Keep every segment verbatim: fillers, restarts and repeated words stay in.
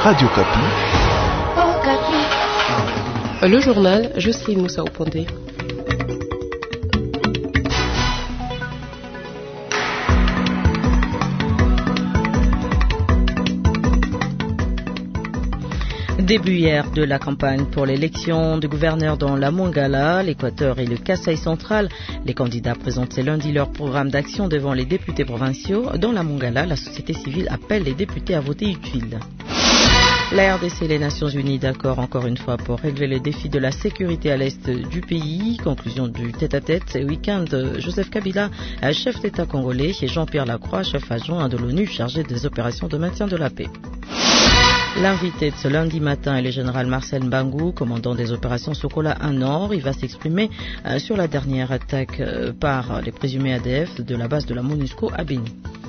Radio Kapi. Oh, Kapi. Le journal, Jocelyne Moussa Opondé. Début hier de la campagne pour l'élection de gouverneur dans la Mongala, l'Équateur et le Kasaï central. Les candidats présentaient lundi leur programme d'action devant les députés provinciaux. Dans la Mongala, la société civile appelle les députés à voter utile. La R D C et les Nations Unies d'accord encore une fois pour régler le défi de la sécurité à l'est du pays. Conclusion du tête-à-tête ce week-end. Joseph Kabila, chef d'État congolais, et Jean-Pierre Lacroix, chef adjoint de l'ONU chargé des opérations de maintien de la paix. L'invité de ce lundi matin est le général Marcel Mbangou, commandant des opérations Sokola un Nord. Il va s'exprimer euh, sur la dernière attaque euh, par les présumés A D F de la base de la MONUSCO à Béni.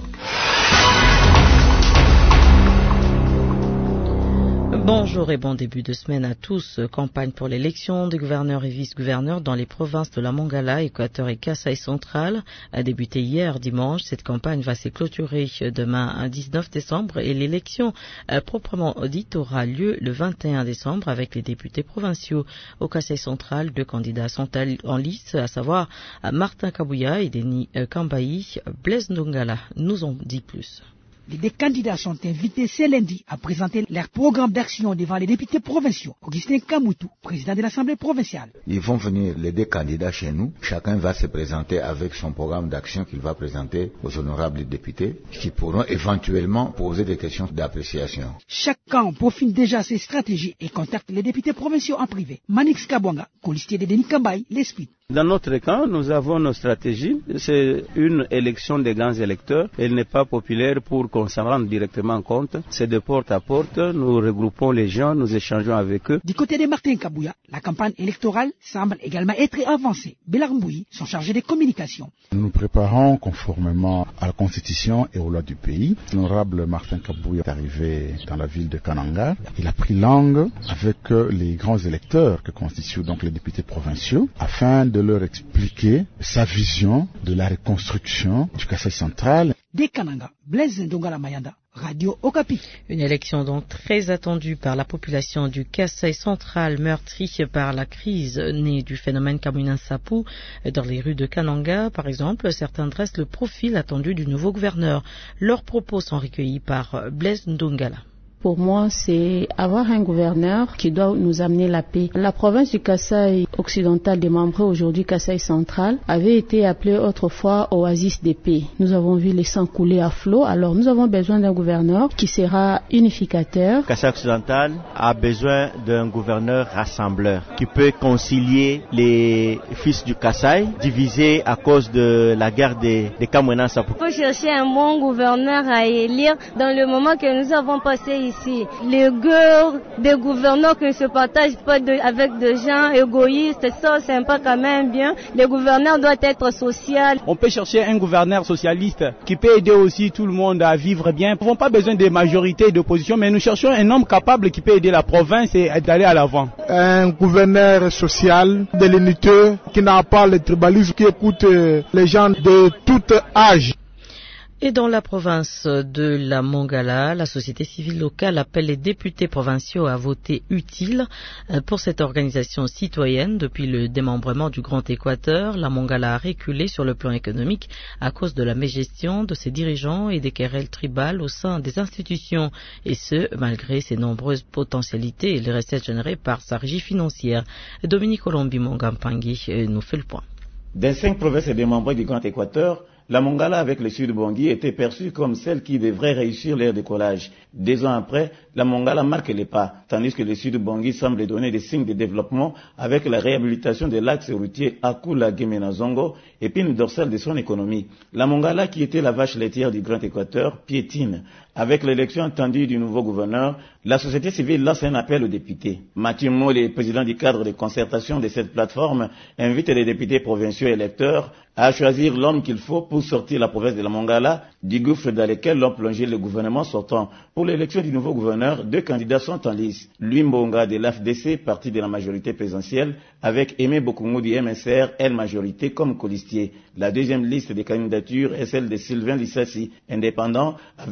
Bonjour et bon début de semaine à tous. Campagne pour l'élection des gouverneurs et vice-gouverneurs dans les provinces de la Mongala, Équateur et Kasaï central a débuté hier dimanche. Cette campagne va se clôturer demain dix-neuf décembre et l'élection euh, proprement dite aura lieu le vingt et un décembre avec les députés provinciaux. Au Kasaï central, deux candidats sont en lice, à savoir Martin Kabouya et Denis Kambaï. Blaise Ndongala nous en dit plus. Les deux candidats sont invités ce lundi à présenter leur programme d'action devant les députés provinciaux. Augustin Kamoutou, président de l'Assemblée provinciale. Ils vont venir, les deux candidats chez nous. Chacun va se présenter avec son programme d'action qu'il va présenter aux honorables députés qui pourront éventuellement poser des questions d'appréciation. Chaque camp profite déjà ses stratégies et contacte les députés provinciaux en privé. Manix Kabwanga, colistier de Denis Kambaï, l'explique. Dans notre camp, nous avons nos stratégies. C'est une élection des grands électeurs. Elle n'est pas populaire pour qu'on s'en rende directement compte. C'est de porte à porte. Nous regroupons les gens, nous échangeons avec eux. Du côté de Martin Kabouya, la campagne électorale semble également être avancée. Bélar Mbouyi sont chargés des communications. Nous nous préparons conformément à la Constitution et aux lois du pays. L'honorable Martin Kabouya est arrivé dans la ville de Kananga. Il a pris langue avec les grands électeurs que constituent donc les députés provinciaux afin de leur expliquer sa vision de la reconstruction du Kasaï central. Des Kananga, Blaise Ndongala Mayanda, Radio Okapi. Une élection donc très attendue par la population du Kasaï central, meurtrie par la crise née du phénomène Kamouina Sapou. Dans les rues de Kananga, par exemple, certains dressent le profil attendu du nouveau gouverneur. Leurs propos sont recueillis par Blaise Ndongala. Pour moi, c'est avoir un gouverneur qui doit nous amener la paix. La province du Kasaï occidental, démembrée aujourd'hui Kasaï central, avait été appelée autrefois oasis de paix. Nous avons vu les sangs couler à flot, alors nous avons besoin d'un gouverneur qui sera unificateur. Kasaï occidental a besoin d'un gouverneur rassembleur qui peut concilier les fils du Kasaï divisés à cause de la guerre des, des Kamouina Sapou. Il faut chercher un bon gouverneur à élire dans le moment que nous avons passé ici. Ici. Les guerres des gouverneurs qui ne se partagent pas de, avec des gens égoïstes, ça c'est pas quand même bien. Le gouverneur doit être social. On peut chercher un gouverneur socialiste qui peut aider aussi tout le monde à vivre bien. Nous n'avons pas besoin de majorité et d'opposition, mais nous cherchons un homme capable qui peut aider la province et d'aller à l'avant. Un gouverneur social, de l'unité, qui n'a pas le tribalisme, qui écoute les gens de tout âge. Et dans la province de la Mongala, la société civile locale appelle les députés provinciaux à voter utile pour cette organisation citoyenne. Depuis le démembrement du Grand Équateur, la Mongala a reculé sur le plan économique à cause de la mégestion de ses dirigeants et des querelles tribales au sein des institutions, et ce, malgré ses nombreuses potentialités et les recettes générées par sa régie financière. Dominique Colombi Mongampangui nous fait le point. Des cinq provinces démembrées du Grand Équateur, la Mongala avec le Sud Bangui était perçue comme celle qui devrait réussir leur décollage. Deux ans après, la Mongala marque les pas, tandis que le Sud Bangui semble donner des signes de développement avec la réhabilitation de l'axe routier Akula-Gemena-Zongo, épine dorsale de son économie. La Mongala, qui était la vache laitière du Grand Équateur, piétine. Avec l'élection attendue du nouveau gouverneur, la société civile lance un appel aux députés. Mathieu Mollet, président du cadre de concertation de cette plateforme, invite les députés provinciaux électeurs à choisir l'homme qu'il faut pour sortir la province de la Mongala du gouffre dans lequel l'ont plongé le gouvernement sortant. Pour l'élection du nouveau gouverneur, deux candidats sont en lice. Louis Mbonga de l'A F D C, parti de la majorité présidentielle, avec Aimé Bokungu du M S R, elle majorité comme colistier. La deuxième liste des candidatures est celle de Sylvain Lissassi, indépendant, avec Jean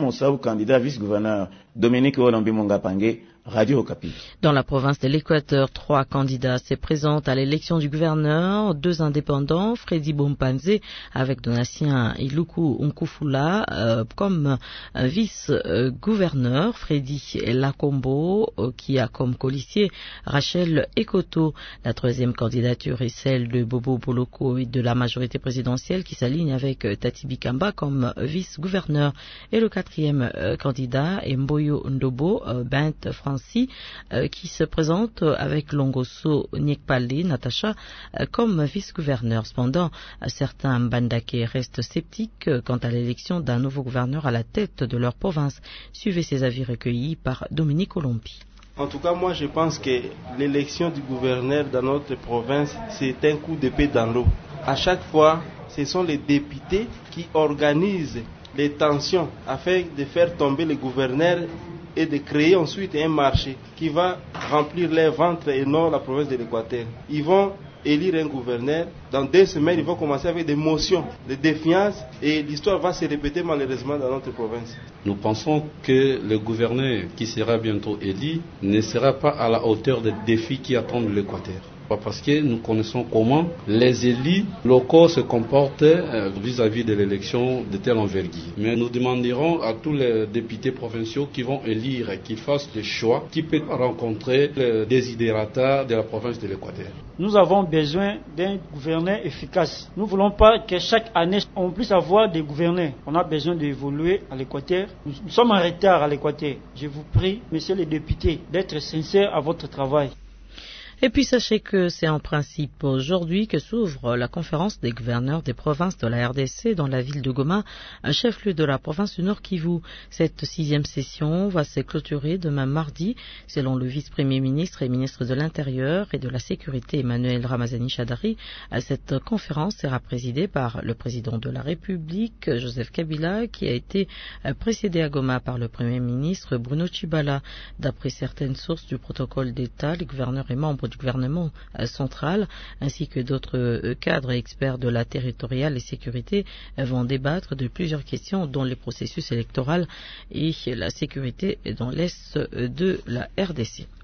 Moussaou, candidat vice-gouverneur. Dominique Olombi Mongapangé, Radio Okapi. Dans la province de l'Équateur, trois candidats se présentent à l'élection du gouverneur, deux indépendants, Freddy Bompanze avec Donatien Iluku Nkufula euh, comme euh, vice-gouverneur, Freddy Lacombo euh, qui a comme colissier Rachel Ekoto. La troisième candidature est celle de Bobo Boloko et de la majorité présidentielle qui s'aligne avec euh, Tati Bikamba comme euh, vice-gouverneur. Et le quatrième euh, candidat est Mboyo Ndobo, euh, Bint France Euh, qui se présente avec Longoso Nyekpali Natacha euh, comme vice-gouverneur. Cependant, euh, certains Mbandake restent sceptiques euh, quant à l'élection d'un nouveau gouverneur à la tête de leur province. Suivez ces avis recueillis par Dominique Olompi. En tout cas, moi je pense que l'élection du gouverneur dans notre province, c'est un coup d'épée dans l'eau. À chaque fois, ce sont les députés qui organisent les tensions afin de faire tomber le gouverneur et de créer ensuite un marché qui va remplir les ventres et non la province de l'Équateur. Ils vont élire un gouverneur. Dans deux semaines, ils vont commencer avec des motions de défiance et l'histoire va se répéter malheureusement dans notre province. Nous pensons que le gouverneur qui sera bientôt élu ne sera pas à la hauteur des défis qui attendent l'Équateur. Parce que nous connaissons comment les élus locaux se comportent vis-à-vis de l'élection de telle envergure. Mais nous demanderons à tous les députés provinciaux qui vont élire qu'ils fassent le choix qui peut rencontrer les desiderata de la province de l'Équateur. Nous avons besoin d'un gouverneur efficace. Nous ne voulons pas que chaque année on puisse avoir des gouverneurs. On a besoin d'évoluer à l'Équateur. Nous, nous sommes en retard à l'Équateur. Je vous prie, messieurs les députés, d'être sincères à votre travail. Et puis sachez que c'est en principe aujourd'hui que s'ouvre la conférence des gouverneurs des provinces de la R D C dans la ville de Goma, un chef-lieu de la province du Nord Kivu. Cette sixième session va se clôturer demain mardi, selon le vice-premier ministre et ministre de l'Intérieur et de la Sécurité Emmanuel Ramazani Chadari. Cette conférence sera présidée par le président de la République, Joseph Kabila, qui a été précédé à Goma par le premier ministre Bruno Tshibala. D'après certaines sources du protocole d'État, les gouverneurs et membres du gouvernement central ainsi que d'autres cadres et experts de la territoriale et sécurité vont débattre de plusieurs questions dont les processus électoraux et la sécurité dans l'est de la R D C.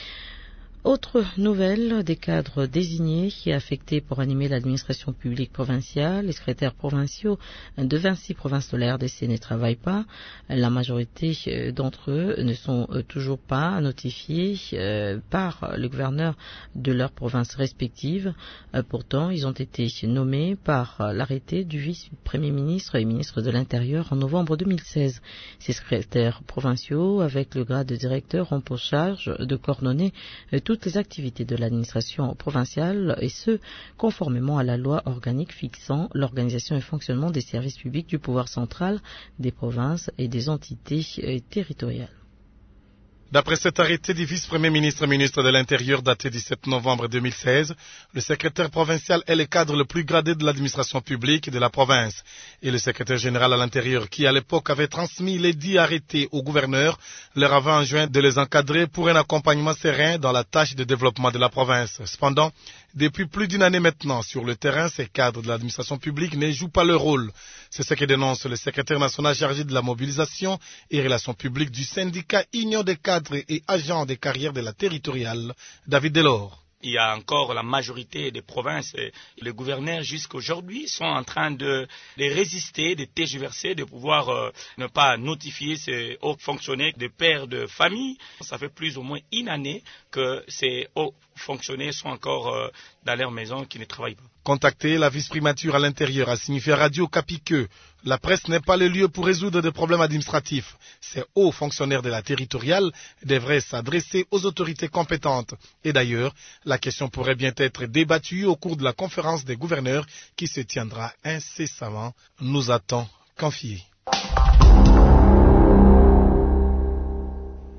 Autre nouvelle, des cadres désignés et affectés pour animer l'administration publique provinciale. Les secrétaires provinciaux de vingt-six provinces de la R D C ne travaillent pas. La majorité d'entre eux ne sont toujours pas notifiés par le gouverneur de leurs provinces respectives. Pourtant, ils ont été nommés par l'arrêté du vice-premier ministre et ministre de l'Intérieur en novembre deux mille seize. Ces secrétaires provinciaux, avec le grade de directeur, ont pour charge de coordonner toutes les activités de l'administration provinciale et ce, conformément à la loi organique fixant l'organisation et fonctionnement des services publics du pouvoir central, des provinces et des entités territoriales. D'après cet arrêté du vice-premier ministre et ministre de l'Intérieur daté du sept novembre deux mille seize, le secrétaire provincial est le cadre le plus gradé de l'administration publique de la province. Et le secrétaire général à l'Intérieur, qui à l'époque avait transmis les dix arrêtés au gouverneur, leur avait enjoint de les encadrer pour un accompagnement serein dans la tâche de développement de la province. Cependant, depuis plus d'une année maintenant, sur le terrain, ces cadres de l'administration publique ne jouent pas leur rôle. C'est ce que dénonce le secrétaire national chargé de la mobilisation et relations publiques du syndicat Union des cadres et agents des carrières de la territoriale, David Delors. Il y a encore la majorité des provinces, les gouverneurs jusqu'à aujourd'hui sont en train de, de résister, de tergiverser, de pouvoir euh, ne pas notifier ces hauts fonctionnaires de pères de famille. Ça fait plus ou moins une année que ces hauts fonctionnaires sont encore euh, dans leur maison, qui ne travaillent pas. Contacté, la vice-primature à l'Intérieur a signifié à Radio Okapi que la presse n'est pas le lieu pour résoudre des problèmes administratifs. Ces hauts fonctionnaires de la territoriale devraient s'adresser aux autorités compétentes. Et d'ailleurs, la question pourrait bien être débattue au cours de la conférence des gouverneurs qui se tiendra incessamment, nous a-t-on confié.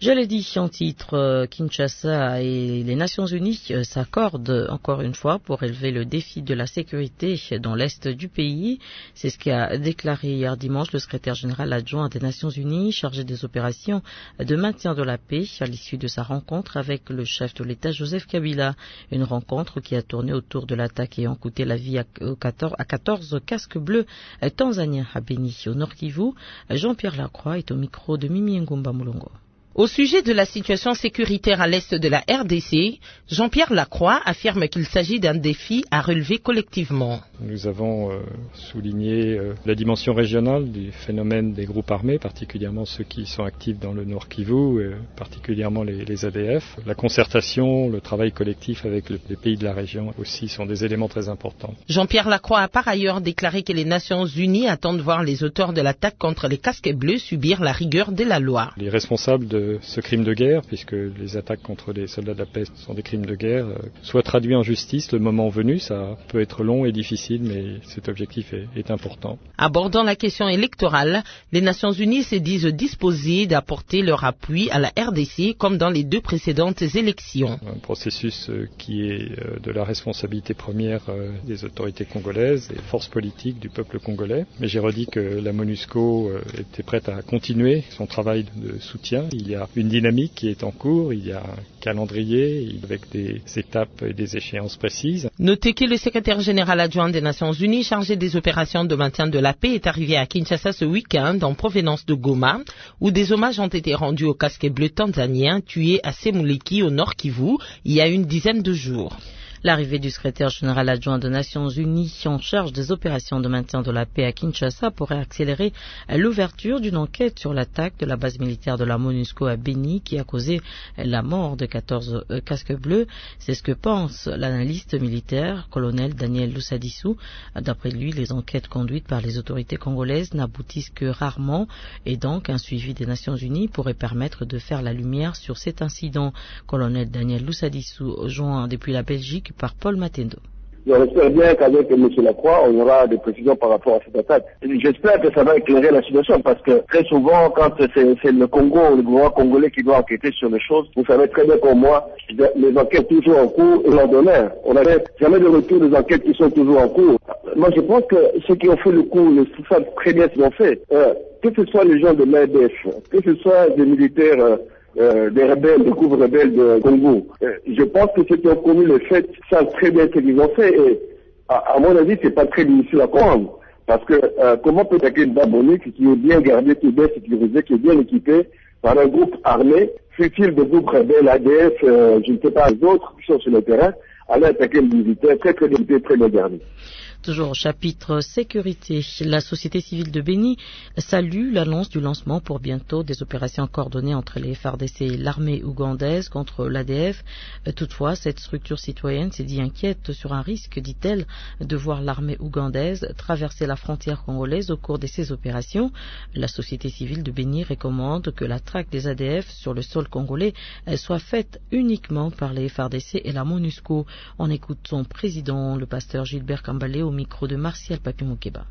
Je l'ai dit en titre, Kinshasa et les Nations Unies s'accordent encore une fois pour élever le défi de la sécurité dans l'est du pays. C'est ce qu'a déclaré hier dimanche le secrétaire général adjoint des Nations Unies chargé des opérations de maintien de la paix à l'issue de sa rencontre avec le chef de l'État Joseph Kabila. Une rencontre qui a tourné autour de l'attaque ayant coûté la vie à quatorze casques bleus tanzaniens à Beni au Nord Kivu. Jean-Pierre Lacroix est au micro de Mimi Ngumba Mulongo. Au sujet de la situation sécuritaire à l'est de la R D C, Jean-Pierre Lacroix affirme qu'il s'agit d'un défi à relever collectivement. Nous avons euh, souligné euh, la dimension régionale du phénomène des groupes armés, particulièrement ceux qui sont actifs dans le Nord Kivu, euh, particulièrement les, les A D F. La concertation, le travail collectif avec le, les pays de la région aussi sont des éléments très importants. Jean-Pierre Lacroix a par ailleurs déclaré que les Nations Unies attendent voir les auteurs de l'attaque contre les casques bleus subir la rigueur de la loi. Les responsables de ce crime de guerre, puisque les attaques contre les soldats de la paix sont des crimes de guerre, euh, soient traduits en justice le moment venu. Ça peut être long et difficile, mais cet objectif est, est important. Abordant la question électorale, les Nations Unies se disent disposées d'apporter leur appui à la R D C comme dans les deux précédentes élections. Un processus euh, qui est euh, de la responsabilité première euh, des autorités congolaises, des forces politiques du peuple congolais. Mais j'ai redit que la MONUSCO euh, était prête à continuer son travail de soutien. Il y a une dynamique qui est en cours, il y a un calendrier avec des étapes et des échéances précises. Notez que le secrétaire général adjoint des Nations Unies chargé des opérations de maintien de la paix est arrivé à Kinshasa ce week-end en provenance de Goma, où des hommages ont été rendus aux casques bleus tanzaniens tués à Semuliki au Nord Kivu il y a une dizaine de jours. L'arrivée du secrétaire général adjoint des Nations Unies en charge des opérations de maintien de la paix à Kinshasa pourrait accélérer l'ouverture d'une enquête sur l'attaque de la base militaire de la MONUSCO à Beni qui a causé la mort de quatorze casques bleus. C'est ce que pense l'analyste militaire, colonel Daniel Lussadissou. D'après lui, les enquêtes conduites par les autorités congolaises n'aboutissent que rarement et donc un suivi des Nations Unies pourrait permettre de faire la lumière sur cet incident. Colonel Daniel Lussadissou, joint depuis la Belgique par Paul Matendo. J'espère bien qu'avec M. Lacroix, on aura des précisions par rapport à cette attaque. J'espère que ça va éclairer la situation parce que très souvent, quand c'est, c'est le Congo, le gouvernement congolais qui doit enquêter sur les choses, vous savez très bien comme moi, les enquêtes toujours en cours et l'ordonnaire. On n'avait jamais de retour des enquêtes qui sont toujours en cours. Moi, je pense que ceux qui ont fait le coup le savent très bien ce qu'ils ont fait. Euh, que ce soit les gens de l'A D F, que ce soit des militaires euh, Euh, des rebelles, des groupes rebelles de Congo. Euh, je pense que ceux qui ont commis les faits savent très bien ce qu'ils ont fait et à, à mon avis, c'est pas très difficile à comprendre. Parce que euh, comment peut attaquer une Babonique qui est bien gardée, qui est bien sécurisée, qui est bien équipée par un groupe armé, fut-il des groupes rebelles, A D F, euh, je ne sais pas, les autres qui sont sur le terrain, aller attaquer une militaire très très équipée, très bien gardée. Toujours au chapitre sécurité, la société civile de Beni salue l'annonce du lancement pour bientôt des opérations coordonnées entre les F A R D C et l'armée ougandaise contre l'A D F. Toutefois, cette structure citoyenne s'est dit inquiète sur un risque, dit-elle, de voir l'armée ougandaise traverser la frontière congolaise au cours de ces opérations. La société civile de Beni recommande que la traque des A D F sur le sol congolais soit faite uniquement par les F A R D C et la MONUSCO. On écoute son président, le pasteur Gilbert Kambalé, au micro de Martial Papi Moukeba.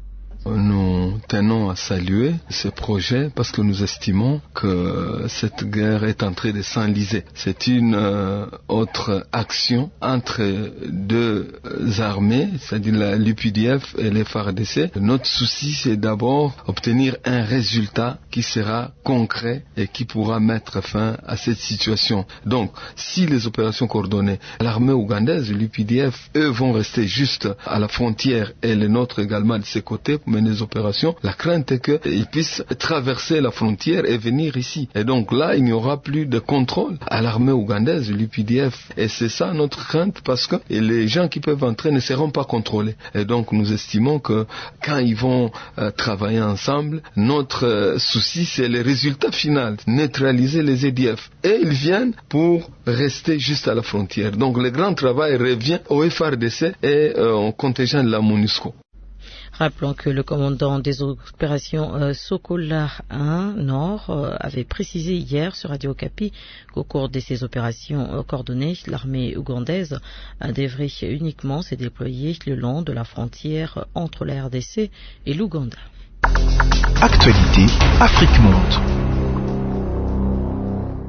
Nous tenons à saluer ce projet parce que nous estimons que cette guerre est en train de s'enliser. C'est une euh, autre action entre deux armées, c'est-à-dire l'U P D F et les F A R D C. Notre souci, c'est d'abord obtenir un résultat qui sera concret et qui pourra mettre fin à cette situation. Donc, si les opérations coordonnées, l'armée ougandaise, l'U P D F, eux vont rester juste à la frontière et les nôtres également de ces côtés, mener des opérations, la crainte est qu'ils puissent traverser la frontière et venir ici. Et donc là, il n'y aura plus de contrôle à l'armée ougandaise, l'U P D F. Et c'est ça notre crainte parce que les gens qui peuvent entrer ne seront pas contrôlés. Et donc nous estimons que quand ils vont euh, travailler ensemble, notre euh, souci c'est le résultat final, neutraliser les A D F. Et ils viennent pour rester juste à la frontière. Donc le grand travail revient au F A R D C et euh, au contingent de la MONUSCO. Rappelons que le commandant des opérations euh, Sokola un Nord euh, avait précisé hier sur Radio Okapi qu'au cours de ces opérations euh, coordonnées, l'armée ougandaise euh, devrait uniquement se déployer le long de la frontière entre la R D C et l'Ouganda. Actualité Afrique Monde.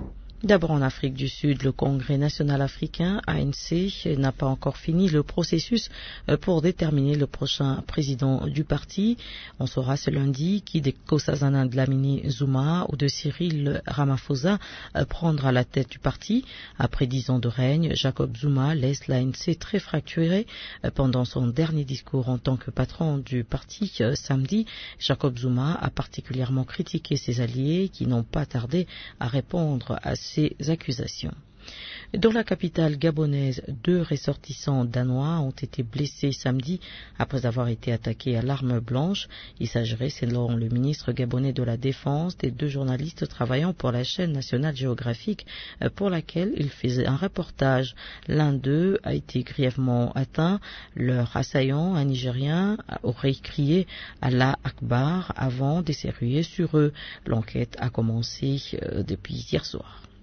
D'abord en Afrique du Sud, le Congrès national africain, A N C, n'a pas encore fini le processus pour déterminer le prochain président du parti. On saura ce lundi qui de Nkosazana Dlamini Zuma ou de Cyril Ramaphosa prendra la tête du parti. Après dix ans de règne, Jacob Zuma laisse l'A N C très fracturé. Pendant son dernier discours en tant que patron du parti samedi, Jacob Zuma a particulièrement critiqué ses alliés qui n'ont pas tardé à répondre à ces accusations. Dans la capitale gabonaise, deux ressortissants danois ont été blessés samedi après avoir été attaqués à l'arme blanche. Il s'agirait, selon le ministre gabonais de la Défense, des deux journalistes travaillant pour la chaîne nationale géographique pour laquelle il faisait un reportage. L'un d'eux a été grièvement atteint. Leur assaillant, un Nigérien, aurait crié Allah Akbar avant de s'éruer sur eux. L'enquête a commencé depuis hier soir.